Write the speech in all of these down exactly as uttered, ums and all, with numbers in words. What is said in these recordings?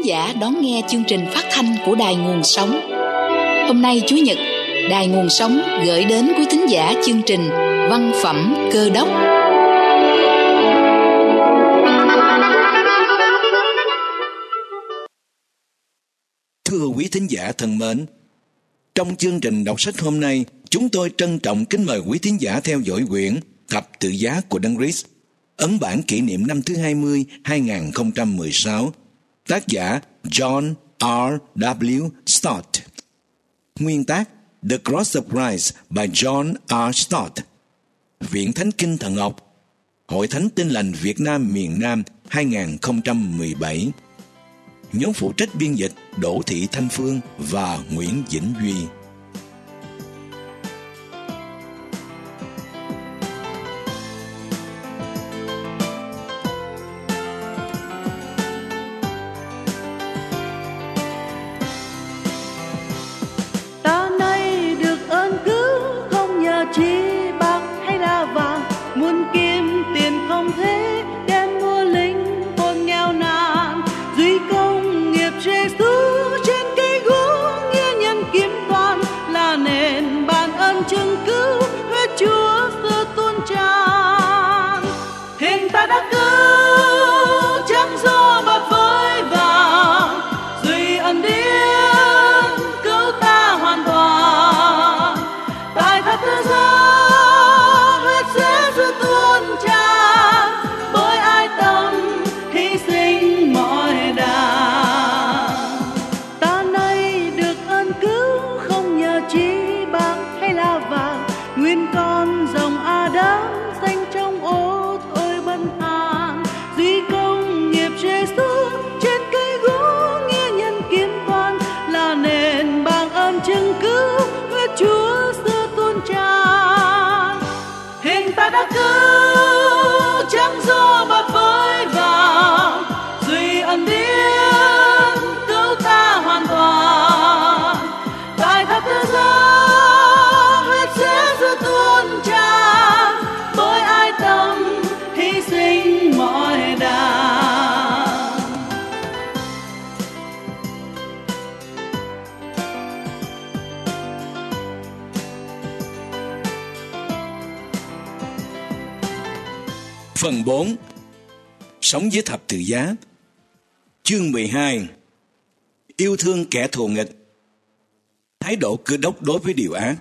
thính giả đón nghe chương trình phát thanh của Đài Nguồn Sống. Hôm nay Chủ nhật, Đài Nguồn Sống gửi đến quý thính giả chương trình Văn phẩm Cơ đốc. Thưa quý thính giả thân mến, trong chương trình đọc sách hôm nay, chúng tôi trân trọng kính mời quý thính giả theo dõi quyển Thập Tự Giá của Đấng Christ, ấn bản kỷ niệm năm thứ hai mươi, hai nghìn không trăm mười sáu, tác giả John R W Stott. Nguyên tác The Cross of Christ by John R Stott. Viện Thánh Kinh Thần học, Hội Thánh Tin Lành Việt Nam miền Nam hai nghìn không trăm mười bảy. Nhóm phụ trách biên dịch Đỗ Thị Thanh Phương và Nguyễn Vĩnh Duy. Ta nay được ơn cứu không nhờ chi bạc hay là vàng, muôn kim tiền không thế đem mua lính khôn nghèo nàn. Duy công nghiệp Giêsu trên cây gỗ, nghĩa nhân kiếm toàn là nền ban ơn chứng cứu, huyết Chúa xưa tuôn tràn. Hình ta đã cứu chẳng do bạc với vàng, duy ân điển cứu ta hoàn toàn. Tại thập tự giá huyết Giêsu tuôn tràn, bởi ai tâm hy sinh mọi đàng. Ta nay được ơn cứu không nhờ chi bạc hay là vàng, nguyên con dòng Adam xanh trong ô ôi bần hàn. Duy công nghiệp Giêsu trên cây gỗ, nghĩa nhân kiếm toàn là nền bằng ơn chứng cứu, huyết Chúa xưa tuôn tràn. Hình ta đã cứu chẳng do bạc với vàng, duy ân điển cứu ta hoàn toàn. Tại thập tự giá huyết Giêsu tuôn tràn, bởi ai tâm hy sinh mọi đàng. Phần bốn. Sống với thập tự giá. Chương mười hai. Yêu thương kẻ thù nghịch. Thái độ Cơ đốc đối với điều ác.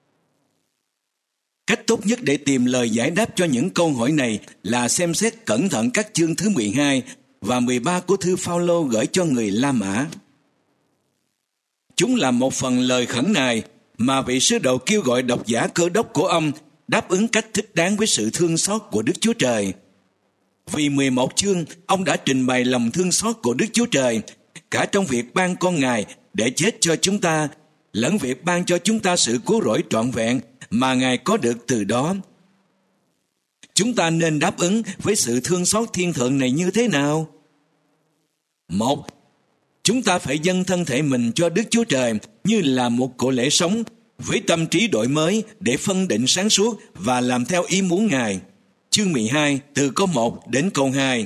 Cách tốt nhất để tìm lời giải đáp cho những câu hỏi này là xem xét cẩn thận các chương thứ mười hai và mười ba của thư Phao-lô gửi cho người La Mã. Chúng là một phần lời khẩn nài mà vị sứ đồ kêu gọi độc giả Cơ đốc của ông đáp ứng cách thích đáng với sự thương xót của Đức Chúa Trời. Vì mười một chương, ông đã trình bày lòng thương xót của Đức Chúa Trời, cả trong việc ban con Ngài để chết cho chúng ta, lẫn việc ban cho chúng ta sự cứu rỗi trọn vẹn mà Ngài có được từ đó. Chúng ta nên đáp ứng với sự thương xót thiên thượng này như thế nào? Một, chúng ta phải dâng thân thể mình cho Đức Chúa Trời như là một của lễ sống, với tâm trí đổi mới để phân định sáng suốt và làm theo ý muốn Ngài. Chương mười hai, từ câu một đến câu hai.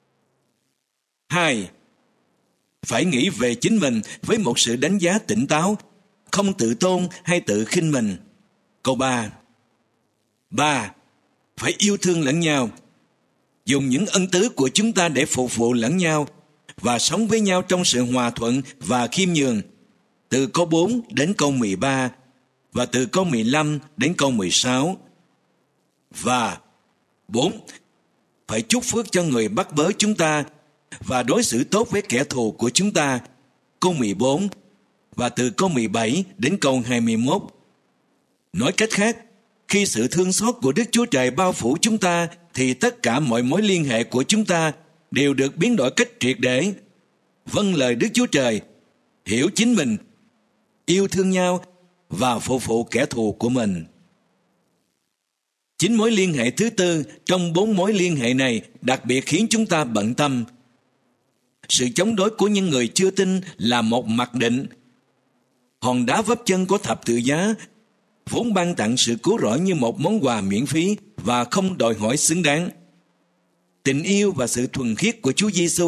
Hai, phải nghĩ về chính mình với một sự đánh giá tỉnh táo, không tự tôn hay tự khinh mình. Câu ba. Ba, phải yêu thương lẫn nhau, dùng những ân tứ của chúng ta để phục vụ lẫn nhau và sống với nhau trong sự hòa thuận và khiêm nhường. Từ câu bốn đến câu mười ba và từ câu mười lăm đến câu mười sáu. Và bốn, phải chúc phước cho người bắt bớ chúng ta và đối xử tốt với kẻ thù của chúng ta. Câu mười bốn và từ câu mười bảy đến câu hai mươi mốt. Nói cách khác, khi sự thương xót của Đức Chúa Trời bao phủ chúng ta thì tất cả mọi mối liên hệ của chúng ta đều được biến đổi cách triệt để. Vâng lời Đức Chúa Trời, hiểu chính mình, yêu thương nhau và phục vụ kẻ thù của mình. Chính mối liên hệ thứ tư trong bốn mối liên hệ này đặc biệt khiến chúng ta bận tâm. Sự chống đối của những người chưa tin là một mặc định. Hòn đá vấp chân của thập tự giá vốn ban tặng sự cứu rỗi như một món quà miễn phí và không đòi hỏi xứng đáng. Tình yêu và sự thuần khiết của Chúa Giêsu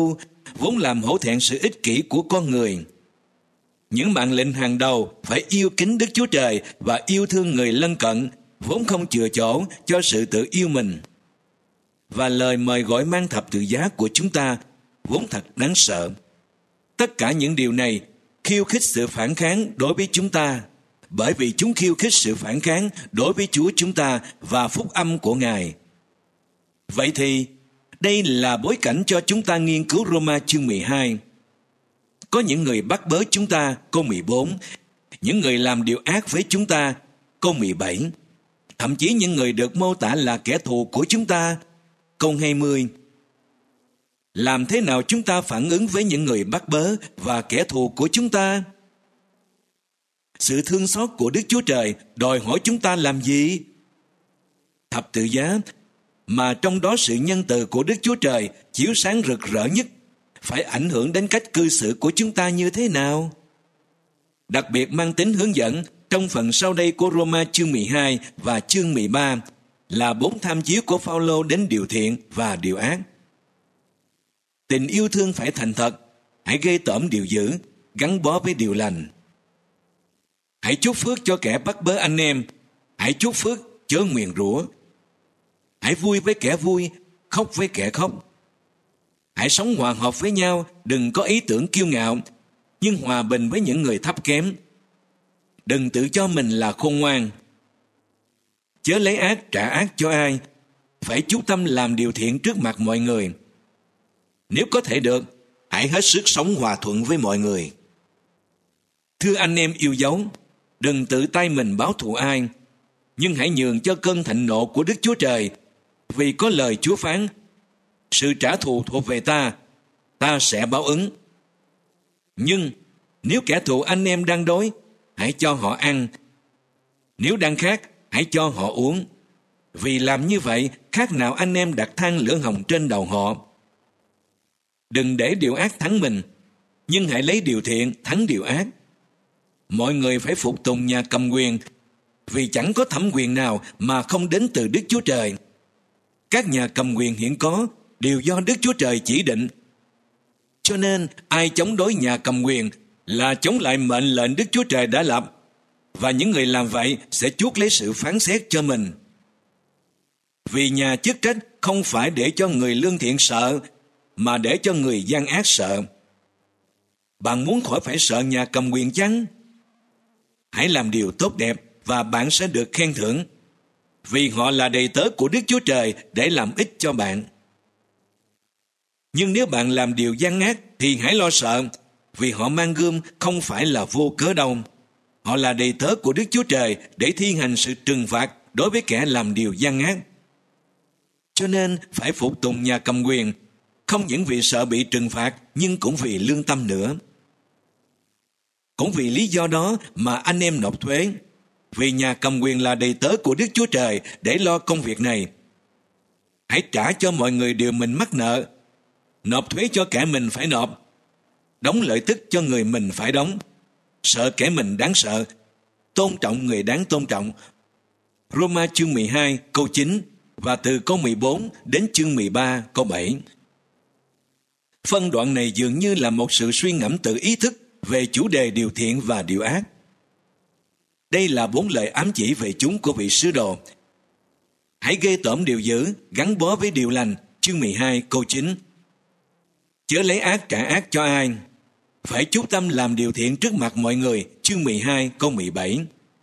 vốn làm hổ thẹn sự ích kỷ của con người. Những mạng lệnh hàng đầu phải yêu kính Đức Chúa Trời và yêu thương người lân cận vốn không chừa chỗ cho sự tự yêu mình. Và lời mời gọi mang thập tự giá của chúng ta vốn thật đáng sợ. Tất cả những điều này khiêu khích sự phản kháng đối với chúng ta, bởi vì chúng khiêu khích sự phản kháng đối với Chúa chúng ta và phúc âm của Ngài. Vậy thì, đây là bối cảnh cho chúng ta nghiên cứu Roma chương mười hai. Có những người bắt bớ chúng ta, câu mười bốn, những người làm điều ác với chúng ta, câu mười bảy, thậm chí những người được mô tả là kẻ thù của chúng ta, câu hai mươi. Làm thế nào chúng ta phản ứng với những người bắt bớ và kẻ thù của chúng ta? Sự thương xót của Đức Chúa Trời đòi hỏi chúng ta làm gì? Thập tự giá, mà trong đó sự nhân từ của Đức Chúa Trời chiếu sáng rực rỡ nhất, phải ảnh hưởng đến cách cư xử của chúng ta như thế nào? Đặc biệt mang tính hướng dẫn trong phần sau đây của Roma chương mười hai và chương mười ba là bốn tham chiếu của Phao-lô đến điều thiện và điều ác. Tình yêu thương phải thành thật, hãy ghê tởm điều dữ, gắn bó với điều lành. Hãy chúc phước cho kẻ bắt bớ anh em, hãy chúc phước chớ nguyền rủa. Hãy vui với kẻ vui, khóc với kẻ khóc. Hãy sống hòa hợp với nhau, đừng có ý tưởng kiêu ngạo, nhưng hòa bình với những người thấp kém. Đừng tự cho mình là khôn ngoan. Chớ lấy ác trả ác cho ai, phải chú tâm làm điều thiện trước mặt mọi người. Nếu có thể được, hãy hết sức sống hòa thuận với mọi người. Thưa anh em yêu dấu, đừng tự tay mình báo thù ai, nhưng hãy nhường cho cơn thịnh nộ của Đức Chúa Trời, vì có lời Chúa phán, sự trả thù thuộc về ta, ta sẽ báo ứng. Nhưng nếu kẻ thù anh em đang đói, hãy cho họ ăn. Nếu đang khát, hãy cho họ uống. Vì làm như vậy, khác nào anh em đặt than lửa hồng trên đầu họ. Đừng để điều ác thắng mình, nhưng hãy lấy điều thiện thắng điều ác. Mọi người phải phục tùng nhà cầm quyền, vì chẳng có thẩm quyền nào mà không đến từ Đức Chúa Trời. Các nhà cầm quyền hiện có đều do Đức Chúa Trời chỉ định. Cho nên ai chống đối nhà cầm quyền là chống lại mệnh lệnh Đức Chúa Trời đã lập, và những người làm vậy sẽ chuốc lấy sự phán xét cho mình. Vì nhà chức trách không phải để cho người lương thiện sợ, mà để cho người gian ác sợ. Bạn muốn khỏi phải sợ nhà cầm quyền chăng? Hãy làm điều tốt đẹp và bạn sẽ được khen thưởng, vì họ là đầy tớ của Đức Chúa Trời để làm ích cho bạn. Nhưng nếu bạn làm điều gian ác thì hãy lo sợ, vì họ mang gươm không phải là vô cớ đâu. Họ là đầy tớ của Đức Chúa Trời để thi hành sự trừng phạt đối với kẻ làm điều gian ác. Cho nên phải phục tùng nhà cầm quyền, không những vì sợ bị trừng phạt, nhưng cũng vì lương tâm nữa. Cũng vì lý do đó mà anh em nộp thuế, vì nhà cầm quyền là đầy tớ của Đức Chúa Trời để lo công việc này. Hãy trả cho mọi người điều mình mắc nợ, nộp thuế cho kẻ mình phải nộp, đóng lợi tức cho người mình phải đóng, sợ kẻ mình đáng sợ, tôn trọng người đáng tôn trọng. Roma chương mười hai câu chín và từ câu mười bốn đến chương mười ba câu bảy. Phân đoạn này dường như là một sự suy ngẫm tự ý thức về chủ đề điều thiện và điều ác. Đây là bốn lời ám chỉ về chúng của vị sứ đồ. Hãy ghê tởm điều dữ, gắn bó với điều lành, chương mười hai câu chín. Chớ lấy ác trả ác cho ai, phải chú tâm làm điều thiện trước mặt mọi người, chương mười hai câu mười bảy.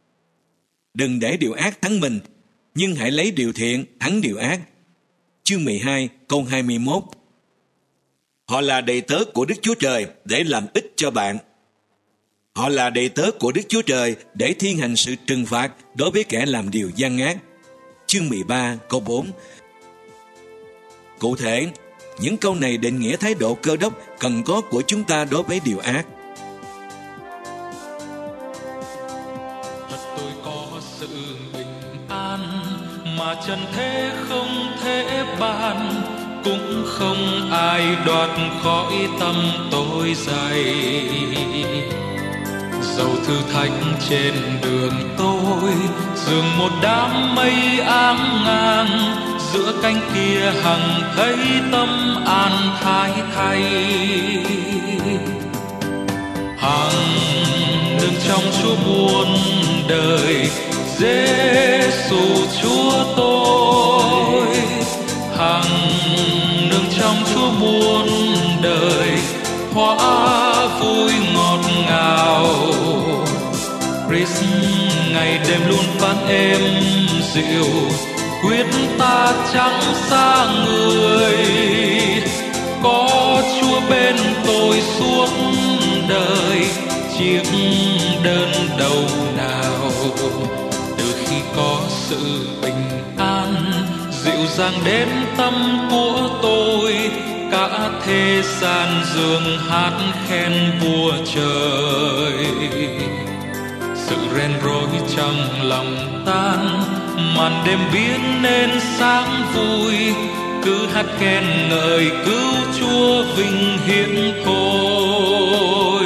Đừng để điều ác thắng mình, nhưng hãy lấy điều thiện thắng điều ác, chương mười hai câu hai mươi mốt. Họ là đầy tớ của Đức Chúa Trời để làm ích cho bạn. Họ là đầy tớ của Đức Chúa Trời để thi hành sự trừng phạt đối với kẻ làm điều gian ác, chương mười ba câu bốn. Cụ thể, những câu này định nghĩa thái độ Cơ Đốc cần có của chúng ta đối với điều ác. Thật tôi có sự bình an mà trần thế không thể ban, cũng không ai đoạt khỏi tâm tôi dày. Dầu thử thách trên đường tôi dường một đám mây áng ngang, giữa cánh kia hằng thấy tâm an thái thay. Hằng nương trong Chúa muôn đời, Giêsu Chúa tôi. Hằng nương trong Chúa muôn đời, hóa vui ngọt ngào. Christ ngày đêm luôn phán êm dịu, quyết ta chẳng xa người. Có Chúa bên tôi suốt đời, chiếc đơn đầu nào. Từ khi có sự bình an dịu dàng đến tâm của tôi, cả thế gian dương hát khen vua trời. Sự ren rối trong lòng tan, màn đêm biến nên sáng vui. Cứ hát khen ngợi cứu Chúa vinh hiển thôi.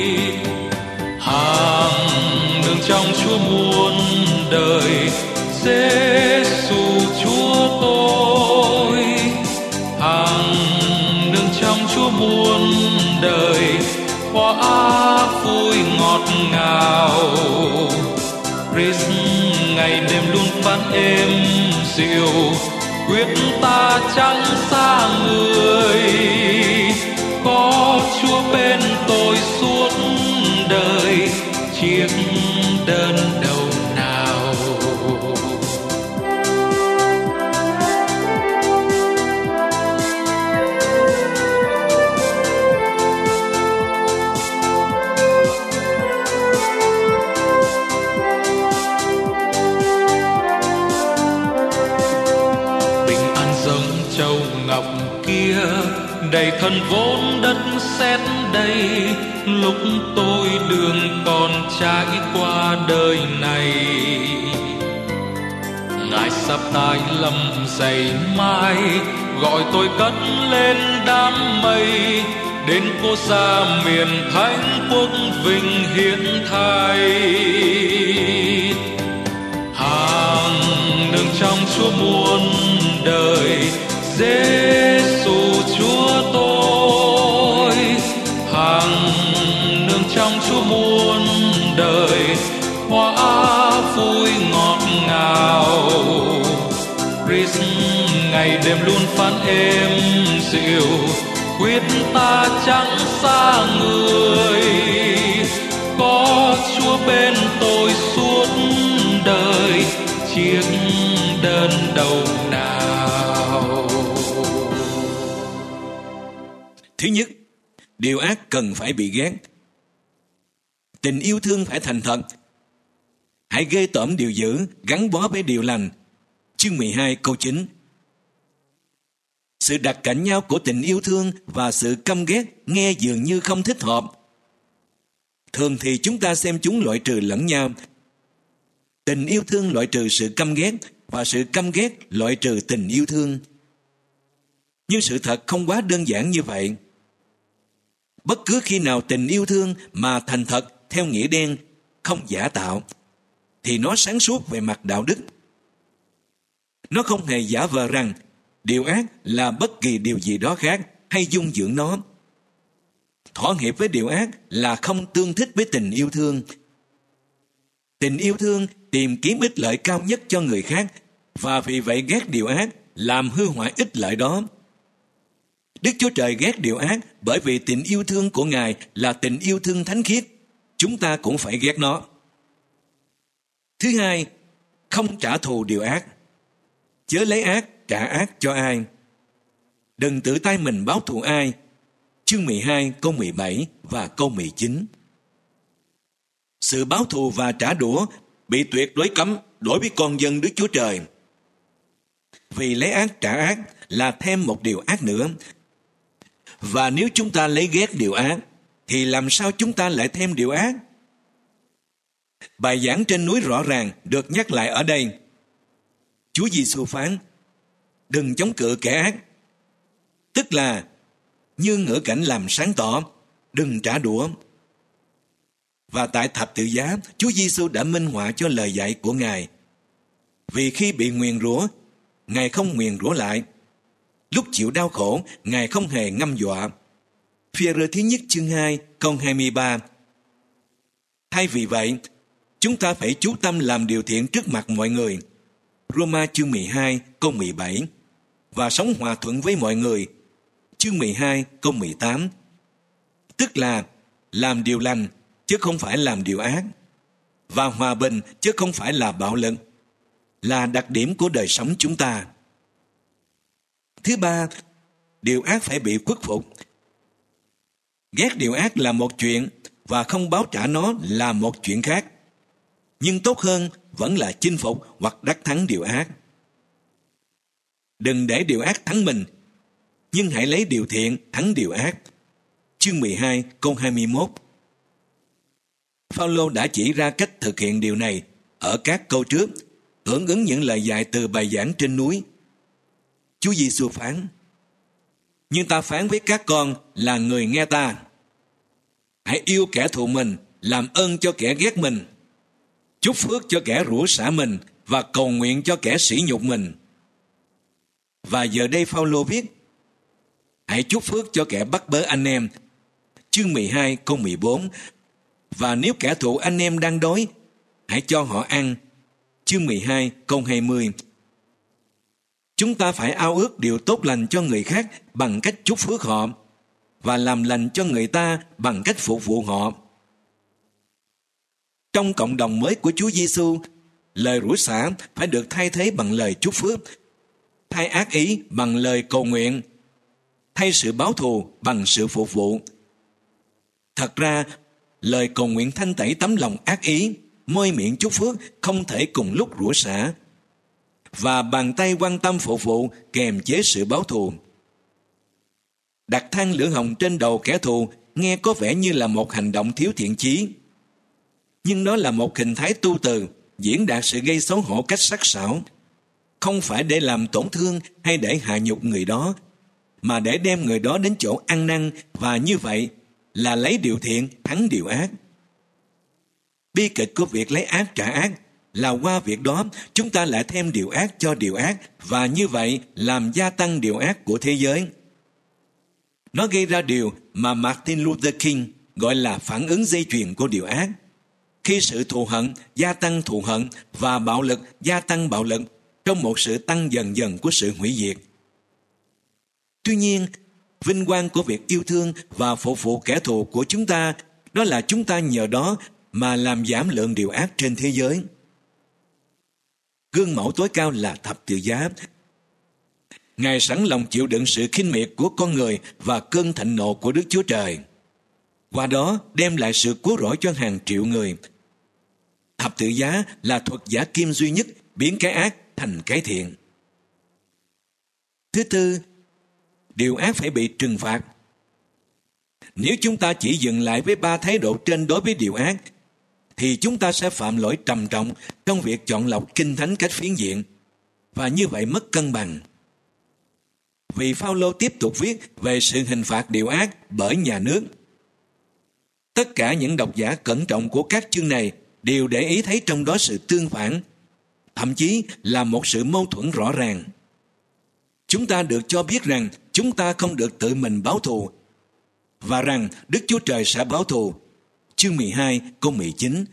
Hằng nương trong Chúa muôn đời, Giêsu Chúa tôi. Hằng nương trong Chúa muôn đời, hóa vui ngọt ngào. Christ ngày đêm luôn phán êm dịu, quyết ta chẳng xa người. Có Chúa bên tôi suốt đời, chiếc đơn đầu nào. Đầy thân vốn đất sét đây, lúc tôi đường còn trải qua đời này. Ngài sắp tái lâm dày mai, gọi tôi cất lên đám mây, đến quốc gia miền thánh quốc vinh hiển thay. Hằng nương trong Chúa muôn đời, Giêsu Chúa tôi. Hằng nương trong Chúa muôn đời, hóa vui ngọt ngào. Christ ngày đêm luôn phán êm dịu, quyết ta chẳng xa người. Có Chúa bên tôi suốt đời, chiếc đơn đầu nào. Thứ nhất, điều ác cần phải bị ghét. Tình yêu thương phải thành thật. Hãy ghê tởm điều dữ, gắn bó với điều lành. Chương mười hai câu chín. Sự đặt cạnh nhau của tình yêu thương và sự căm ghét nghe dường như không thích hợp. Thường thì chúng ta xem chúng loại trừ lẫn nhau. Tình yêu thương loại trừ sự căm ghét, và sự căm ghét loại trừ tình yêu thương. Nhưng sự thật không quá đơn giản như vậy. Bất cứ khi nào tình yêu thương mà thành thật theo nghĩa đen, không giả tạo, thì nó sáng suốt về mặt đạo đức. Nó không hề giả vờ rằng điều ác là bất kỳ điều gì đó khác hay dung dưỡng nó. Thỏa hiệp với điều ác là không tương thích với tình yêu thương. Tình yêu thương tìm kiếm ích lợi cao nhất cho người khác, và vì vậy ghét điều ác, làm hư hoại ích lợi đó. Đức Chúa Trời ghét điều ác bởi vì tình yêu thương của Ngài là tình yêu thương thánh khiết. Chúng ta cũng phải ghét nó. Thứ hai, không trả thù điều ác. Chớ lấy ác trả ác cho ai. Đừng tự tay mình báo thù ai. Chương mười hai câu mười bảy và câu mười chín. Sự báo thù và trả đũa bị tuyệt đối cấm đối với con dân Đức Chúa Trời. Vì lấy ác trả ác là thêm một điều ác nữa. Và nếu chúng ta lấy ghét điều ác, thì làm sao chúng ta lại thêm điều ác? Bài giảng trên núi rõ ràng được nhắc lại ở đây. Chúa Giêsu phán: đừng chống cự kẻ ác. Tức là như ngữ cảnh làm sáng tỏ, đừng trả đũa. Và tại thập tự giá, Chúa Giêsu đã minh họa cho lời dạy của Ngài. Vì khi bị nguyền rủa, Ngài không nguyền rủa lại. Lúc chịu đau khổ, Ngài không hề ngâm dọa. Phi-e-rơ thứ nhất chương hai câu hai mươi ba. Thay vì vậy, chúng ta phải chú tâm làm điều thiện trước mặt mọi người. Roma chương mười hai câu mười bảy. Và sống hòa thuận với mọi người. Chương mười hai câu mười tám. Tức là làm điều lành chứ không phải làm điều ác, và hòa bình chứ không phải là bạo lực, là đặc điểm của đời sống chúng ta. Thứ ba, điều ác phải bị khuất phục. Ghét điều ác là một chuyện, và không báo trả nó là một chuyện khác. Nhưng tốt hơn vẫn là chinh phục hoặc đắc thắng điều ác. Đừng để điều ác thắng mình, nhưng hãy lấy điều thiện thắng điều ác. Chương mười hai câu hai mươi mốt. Phao-lô đã chỉ ra cách thực hiện điều này ở các câu trước, hưởng ứng những lời dạy từ bài giảng trên núi. Chúa Giêsu phán: Nhưng ta phán với các con là người nghe ta, hãy yêu kẻ thù mình, làm ơn cho kẻ ghét mình, chúc phước cho kẻ rủa xả mình, và cầu nguyện cho kẻ sỉ nhục mình. Và giờ đây Phao-lô viết: Hãy chúc phước cho kẻ bắt bớ anh em. Chương mười hai câu mười bốn. Và nếu kẻ thù anh em đang đói, hãy cho họ ăn. Chương mười hai câu hai mươi. Chúng ta phải ao ước điều tốt lành cho người khác bằng cách chúc phước họ, và làm lành cho người ta bằng cách phục vụ họ. Trong cộng đồng mới của Chúa Giêsu, lời rủa xả phải được thay thế bằng lời chúc phước, thay ác ý bằng lời cầu nguyện, thay sự báo thù bằng sự phục vụ. Thật ra, lời cầu nguyện thanh tẩy tấm lòng ác ý, môi miệng chúc phước không thể cùng lúc rủa xả, và bàn tay quan tâm phục vụ kèm chế sự báo thù. Đặt than lửa hồng trên đầu kẻ thù nghe có vẻ như là một hành động thiếu thiện chí, nhưng đó là một hình thái tu từ diễn đạt sự gây xấu hổ cách sắc sảo, không phải để làm tổn thương hay để hạ nhục người đó, mà để đem người đó đến chỗ ăn năn, và như vậy là lấy điều thiện thắng điều ác. Bi kịch của việc lấy ác trả ác là qua việc đó chúng ta lại thêm điều ác cho điều ác, và như vậy làm gia tăng điều ác của thế giới. Nó gây ra điều mà Martin Luther King gọi là phản ứng dây chuyền của điều ác. Khi sự thù hận gia tăng thù hận và bạo lực gia tăng bạo lực, trong một sự tăng dần dần của sự hủy diệt. Tuy nhiên, vinh quang của việc yêu thương và phục vụ kẻ thù của chúng ta, đó là chúng ta nhờ đó mà làm giảm lượng điều ác trên thế giới. Gương mẫu tối cao là thập tự giá. Ngài sẵn lòng chịu đựng sự khinh miệt của con người và cơn thịnh nộ của Đức Chúa Trời, qua đó đem lại sự cứu rỗi cho hàng triệu người. Thập tự giá là thuật giả kim duy nhất biến cái ác thành cái thiện. Thứ tư, điều ác phải bị trừng phạt. Nếu chúng ta chỉ dừng lại với ba thái độ trên đối với điều ác, thì chúng ta sẽ phạm lỗi trầm trọng trong việc chọn lọc kinh thánh cách phiến diện, và như vậy mất cân bằng. Vì Phao-lô tiếp tục viết về sự hình phạt điều ác bởi nhà nước. Tất cả những độc giả cẩn trọng của các chương này đều để ý thấy trong đó sự tương phản, thậm chí là một sự mâu thuẫn rõ ràng. Chúng ta được cho biết rằng chúng ta không được tự mình báo thù, và rằng Đức Chúa Trời sẽ báo thù. Chương mười hai câu mười chín.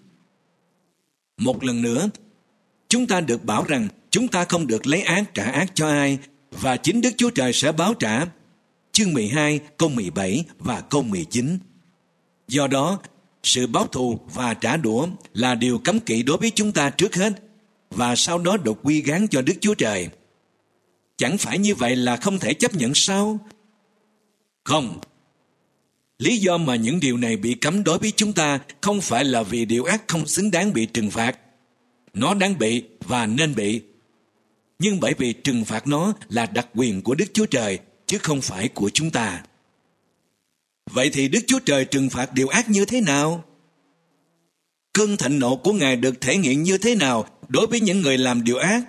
Một lần nữa, chúng ta được bảo rằng chúng ta không được lấy ác trả ác cho ai, và chính Đức Chúa Trời sẽ báo trả. Chương mười hai câu mười bảy và câu mười chín. Do đó, sự báo thù và trả đũa là điều cấm kỵ đối với chúng ta trước hết, và sau đó được quy gán cho Đức Chúa Trời. Chẳng phải như vậy là không thể chấp nhận sao? Không. Lý do mà những điều này bị cấm đối với chúng ta không phải là vì điều ác không xứng đáng bị trừng phạt. Nó đáng bị và nên bị. Nhưng bởi vì trừng phạt nó là đặc quyền của Đức Chúa Trời, chứ không phải của chúng ta. Vậy thì Đức Chúa Trời trừng phạt điều ác như thế nào? Cơn thịnh nộ của Ngài được thể hiện như thế nào đối với những người làm điều ác?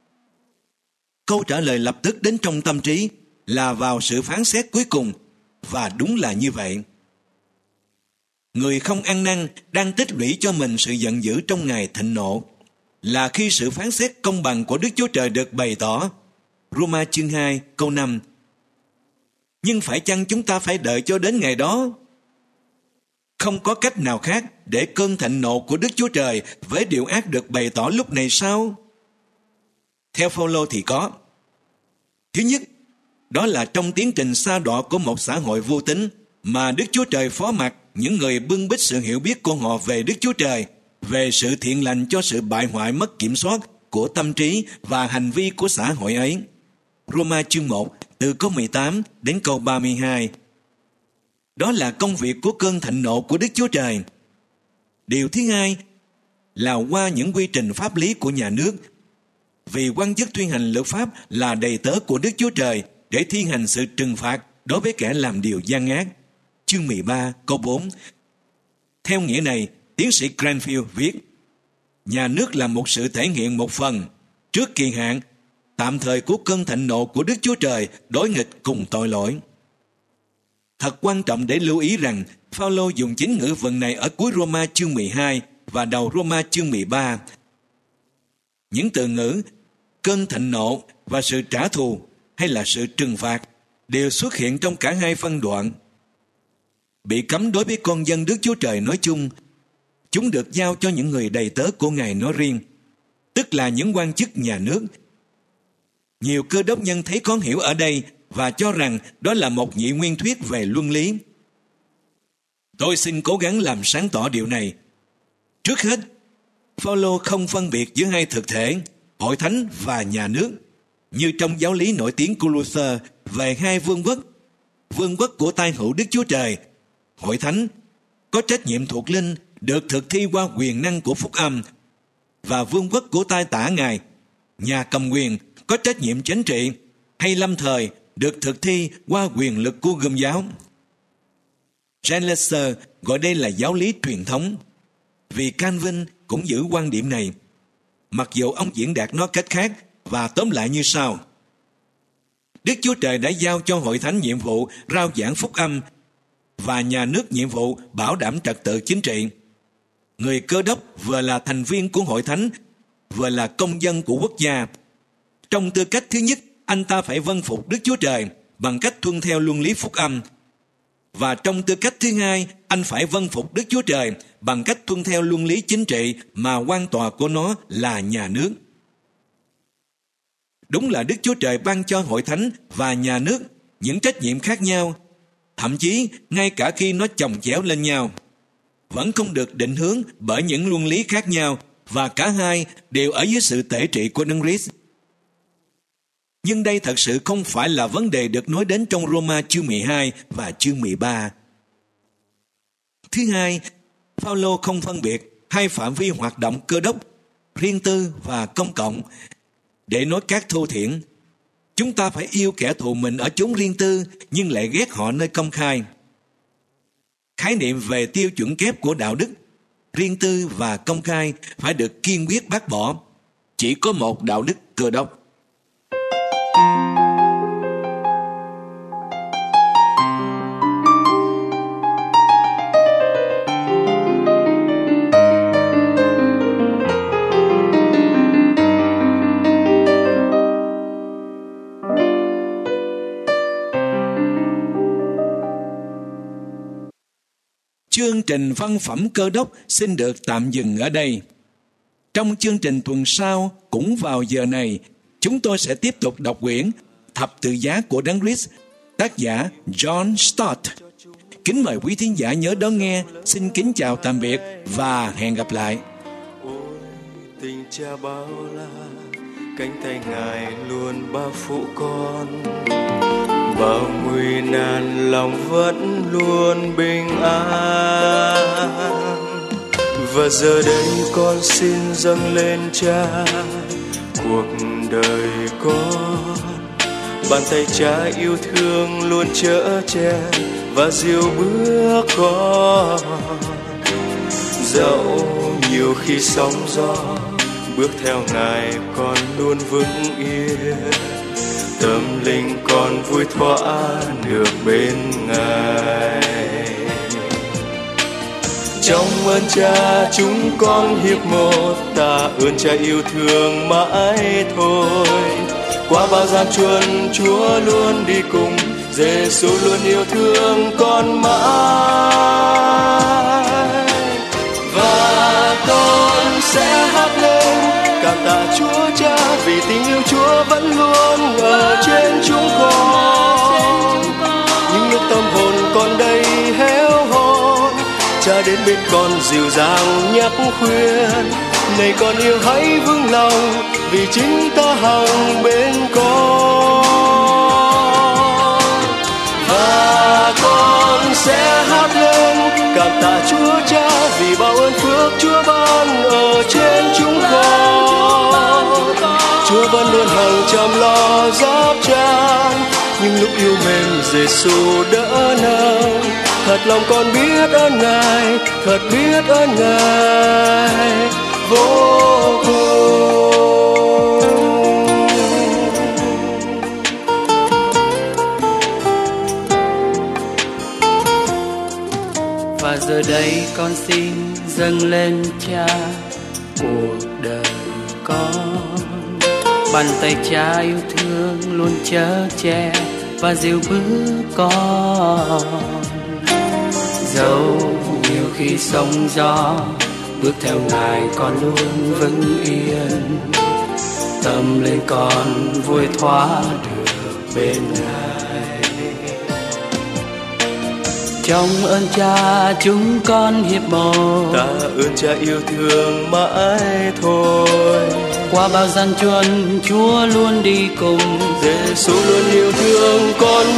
Câu trả lời lập tức đến trong tâm trí là vào sự phán xét cuối cùng, và đúng là như vậy. Người không ăn năn đang tích lũy cho mình sự giận dữ trong ngày thịnh nộ, là khi sự phán xét công bằng của Đức Chúa Trời được bày tỏ, Roma chương hai câu năm. Nhưng phải chăng chúng ta phải đợi cho đến ngày đó? Không có cách nào khác để cơn thịnh nộ của Đức Chúa Trời với điều ác được bày tỏ lúc này sao? Theo Phao-lô thì có. Thứ nhất, đó là trong tiến trình sa đọa của một xã hội vô tín mà Đức Chúa Trời phó mặc những người bưng bít sự hiểu biết của họ về Đức Chúa Trời, về sự thiện lành cho sự bại hoại mất kiểm soát của tâm trí và hành vi của xã hội ấy. Roma chương một, từ câu mười tám đến câu ba mươi hai. Đó là công việc của cơn thịnh nộ của Đức Chúa Trời. Điều thứ hai là qua những quy trình pháp lý của nhà nước, vì quan chức thi hành luật pháp là đầy tớ của Đức Chúa Trời để thi hành sự trừng phạt đối với kẻ làm điều gian ác. Chương mười ba câu bốn. Theo nghĩa này, tiến sĩ Cranfield viết, nhà nước là một sự thể hiện một phần, trước kỳ hạn, tạm thời của cơn thịnh nộ của Đức Chúa Trời đối nghịch cùng tội lỗi. Thật quan trọng để lưu ý rằng Phao-lô dùng chính ngữ vựng này ở cuối Roma chương mười hai và đầu Roma chương mười ba. Những từ ngữ cơn thịnh nộ và sự trả thù hay là sự trừng phạt đều xuất hiện trong cả hai phân đoạn. Bị cấm đối với con dân Đức Chúa Trời nói chung, chúng được giao cho những người đầy tớ của Ngài nói riêng, tức là những quan chức nhà nước. Nhiều Cơ đốc nhân thấy khó hiểu ở đây và cho rằng đó là một nhị nguyên thuyết về luân lý. Tôi xin cố gắng làm sáng tỏ điều này. Trước hết, Phao-lô không phân biệt giữa hai thực thể, hội thánh và nhà nước, như trong giáo lý nổi tiếng của Luther về hai vương quốc. Vương quốc của tay hữu Đức Chúa Trời, hội thánh, có trách nhiệm thuộc linh được thực thi qua quyền năng của phúc âm, và vương quốc của tay tả Ngài, nhà cầm quyền, có trách nhiệm chính trị hay lâm thời được thực thi qua quyền lực của gươm giáo. Jean Leclerc gọi đây là giáo lý truyền thống, vì Calvin cũng giữ quan điểm này, mặc dù ông diễn đạt nó cách khác và tóm lại như sau. Đức Chúa Trời đã giao cho hội thánh nhiệm vụ rao giảng phúc âm và nhà nước nhiệm vụ bảo đảm trật tự chính trị. Người Cơ đốc vừa là thành viên của hội thánh, vừa là công dân của quốc gia. Trong tư cách thứ nhất, anh ta phải vâng phục Đức Chúa Trời bằng cách tuân theo luân lý phúc âm. Và trong tư cách thứ hai, anh phải vâng phục Đức Chúa Trời bằng cách tuân theo luân lý chính trị mà quan tòa của nó là nhà nước. Đúng là Đức Chúa Trời ban cho hội thánh và nhà nước những trách nhiệm khác nhau, thậm chí ngay cả khi nó chồng chéo lên nhau, vẫn không được định hướng bởi những luân lý khác nhau, và cả hai đều ở dưới sự tể trị của Đấng Christ. Nhưng đây thật sự không phải là vấn đề được nói đến trong Roma chương mười hai và chương mười ba. Thứ hai, Phao-lô không phân biệt hai phạm vi hoạt động Cơ đốc, riêng tư và công cộng. Để nói các thô thiển, chúng ta phải yêu kẻ thù mình ở chốn riêng tư nhưng lại ghét họ nơi công khai. Khái niệm về tiêu chuẩn kép của đạo đức, riêng tư và công khai phải được kiên quyết bác bỏ. Chỉ có một đạo đức Cơ đốc. Chương trình văn phẩm Cơ đốc xin được tạm dừng ở đây. Trong chương trình tuần sau, cũng vào giờ này, chúng tôi sẽ tiếp tục đọc quyển Thập tự giá của Đấng Christ, tác giả John Stott. Kính mời quý thính giả nhớ đón nghe. Xin kính chào tạm biệt và hẹn gặp lại. Ôi tình cha bao la, cánh tay Ngài luôn bao phủ con. Bao nguy nan lòng vẫn luôn bình an. Và giờ đây con xin dâng lên Cha cuộc đời con. Bàn tay Cha yêu thương luôn chở che và dìu bước con. Dẫu nhiều khi sóng gió, bước theo Ngài con luôn vững yên. Tâm linh con vui thỏa được bên Ngài. Trong ơn Cha chúng con hiệp một, tạ ơn Cha yêu thương mãi thôi. Qua bao gian truân Chúa luôn đi cùng, Giêsu luôn yêu thương con mãi. Và con sẽ hát lên cảm tạ Chúa Cha, vì tình yêu Chúa vẫn luôn ở trên chúng con. Những lúc tâm hồn con đầy héo hon, Cha đến bên con dịu dàng nhắc khuyên, này con yêu hãy vững lòng, vì chính ta hằng bên con. Và con sẽ hát lên cảm tạ Chúa Cha, vì bao ơn phước Chúa ban ở trên chúng con. Chúa vẫn luôn hằng chăm lo giáp chan, nhưng lúc yêu mến Giêsu đỡ nâng. Thật lòng con biết ơn Ngài, thật biết ơn Ngài vô cùng. Và giờ đây con xin dâng lên Cha cuộc đời con. Bàn tay Cha yêu thương luôn chở che và dìu bước con. Dẫu nhiều khi sóng gió, bước theo Ngài con luôn vững yên. Tâm lên con vui thoát được bên Ngài. Trong ơn Cha chúng con hiệp một, ta ơn Cha yêu thương mãi thôi. Qua bao gian truân Chúa luôn đi cùng, Giêsu luôn yêu thương con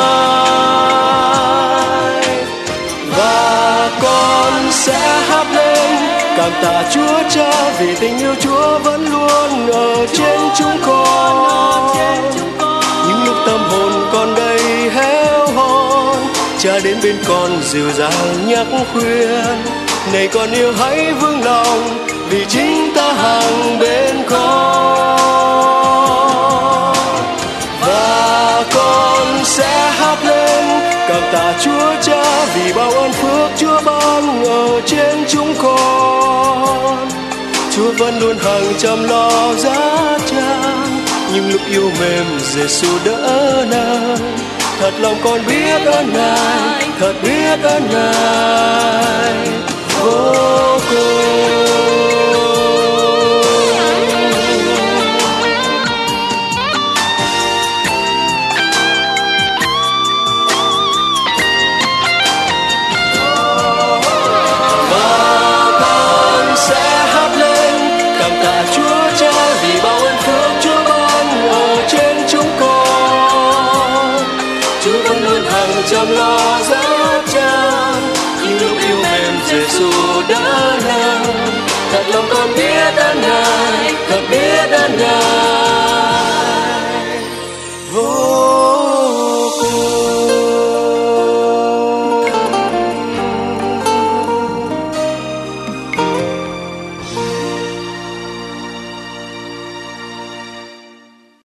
mãi. Và con sẽ hát lên cảm tạ Chúa Cha, vì tình yêu Chúa vẫn luôn ở trên chúng con. Những lúc tâm hồn con đầy héo hon, Cha đến bên con dịu dàng nhắc khuyên, này con yêu hãy vững lòng, vì chính ta hằng bên con. Và con sẽ hát lên cảm tạ Chúa Cha, vì bao ơn phước Chúa ban ở trên chúng con. Chúa vẫn luôn hằng chăm lo giá chan, nhưng lúc yêu mềm Giêsu đỡ nâng. Thật lòng con biết ơn Ngài, thật biết ơn Ngài vô cùng. Chăm lo giá chan, nhưng lúc yêu mềm Giêsu đỡ nâng. Thật lòng con biết ơn Ngài, thật biết ơn Ngài vô